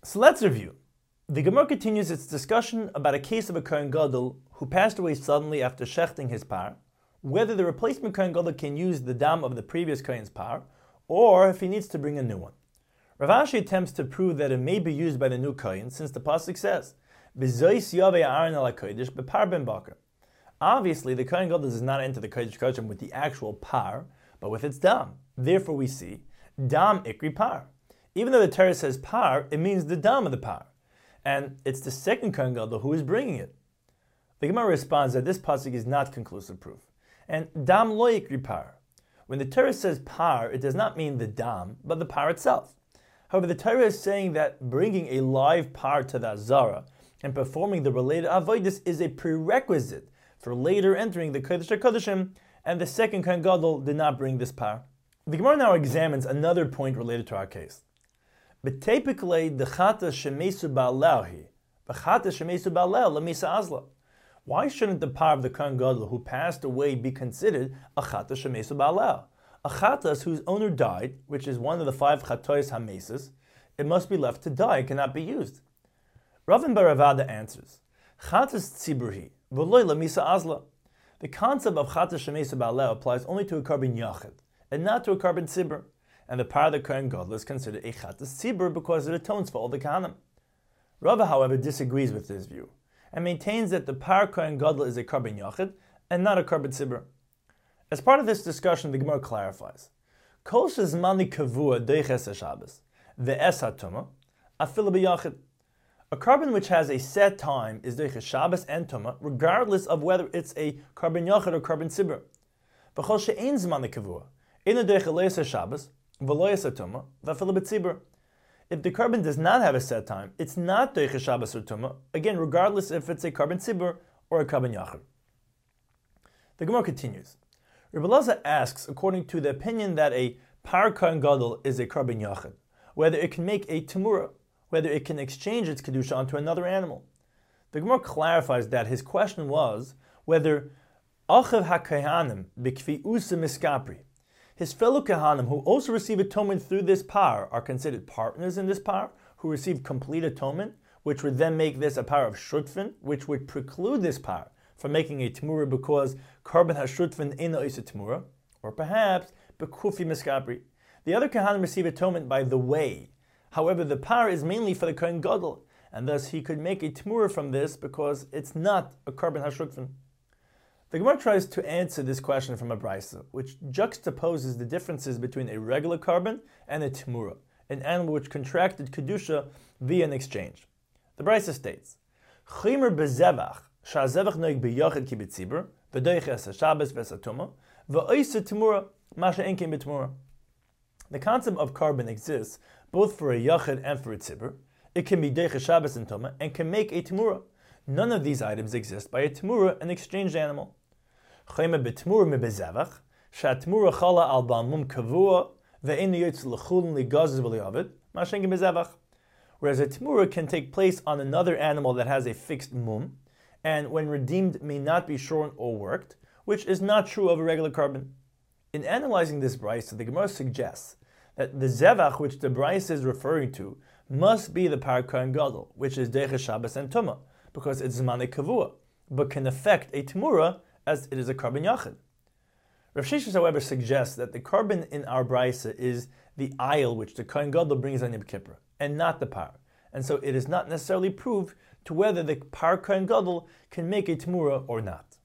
So let's review. The Gemara continues its discussion about a case of a Kohen Gadol who passed away suddenly after shechting his par, whether the replacement Kohen Gadol can use the dam of the previous Kohen's par, or if he needs to bring a new one. Rav Ashi attempts to prove that it may be used by the new Kohen, since the pasuk says, "B'zois yavei Aaron al hakodesh b'par ben bakar." Obviously, the Kohen Gadol does not enter the Kodesh Kodashim with the actual par, but with its dam. Therefore, we see dam ikri par. Even though the Torah says par, it means the dam of the par, and it's the second Kohen Gadol who is bringing it. The Gemara responds that this pasuk is not conclusive proof, and dam lo ikri par. When the Torah says par, it does not mean the dam, but the par itself. However, the Torah is saying that bringing a live par to the Azara and performing the related avodas is a prerequisite for later entering the Kodesh HaKodeshim, and the second Kohen Gadol did not bring this par. The Gemara now examines another point related to our case. B'tepikle dechata shemesu ba'alehi, b'chata shemesu ba'aleh lemisa azla. Why shouldn't the par of the Kohen Gadol who passed away be considered a chata shemesu ba'aleh? A chatas whose owner died, which is one of the 5 chatois hamesis, it must be left to die, it cannot be used. Ravin bar Avada answers, chatas tziburhi, v'loi lemisa azla. The concept of chata shemesu ba'aleh applies only to a carbon yachid, and not to a carbon tzibur, and the par of the Kohen Gadol is considered a chatas tzibur because it atones for all the kahanim. Rava, however, disagrees with this view, and maintains that the par Kohen Gadol is a carbon yachid, and not a carbon tzibur. As part of this discussion, the Gemara clarifies, Kol shezmani kavua deiches haShabbos, ve'es haTuma, afilu b'yachid. A carbon which has a set time is deiches Shabbos and Tuma, regardless of whether it's a carbon yachid or carbon tzibur. V'chol she'ein zmani kavua, ina deiches leis haShabbos, v'lois haTuma, v'afilu b'tzibur. If the carbon does not have a set time, it's not deiches Shabbos or Tuma, again, regardless if it's a carbon tzibur or a carbon yachid. The Gemara continues. Rebbe Elazar asks, according to the opinion that a par Kohen Gadol is a carbon yachid, whether it can make a temura, whether it can exchange its kedusha onto another animal. The Gemara clarifies that his question was whether achav haKahanim b'kfi usa miskapri, his fellow kahanim who also receive atonement through this par are considered partners in this par, who receive complete atonement, which would then make this a par of shutfin, which would preclude this par from making a temura because carbon hashutfin ina isa temura, or perhaps bekufi miskapri. The other kahanim receive atonement by the way. However, the par is mainly for the Kohen Gadol, and thus he could make a temura from this because it's not a carbon hashutfin. The Gemara tries to answer this question from a brisa, which juxtaposes the differences between a regular carbon and a temura, an animal which contracted kedusha via an exchange. The brisa states, "Chimer bezevach." The concept of carbon exists both for a yachid and for a tzibur. It can be deicha Shabbos and Tuma and can make a temura. None of these items exist by a temura, an exchanged animal. Whereas a temura can take place on another animal that has a fixed mum, and when redeemed may not be shorn or worked, which is not true of a regular carbon. In analyzing this brisa, the Gemara suggests that the zevach which the brisa is referring to must be the par Kohen Gadol, which is deiches Shabbos and Tuma, because it's zmane kavua, but can affect a temura as it is a carbon yachid. Rav Sheshes, however, suggests that the carbon in our brisa is the ayil which the Kohen Gadol brings on Yom Kippur, and not the par, and so it is not necessarily proved to whether the par Kohen Gadol can make a temura or not.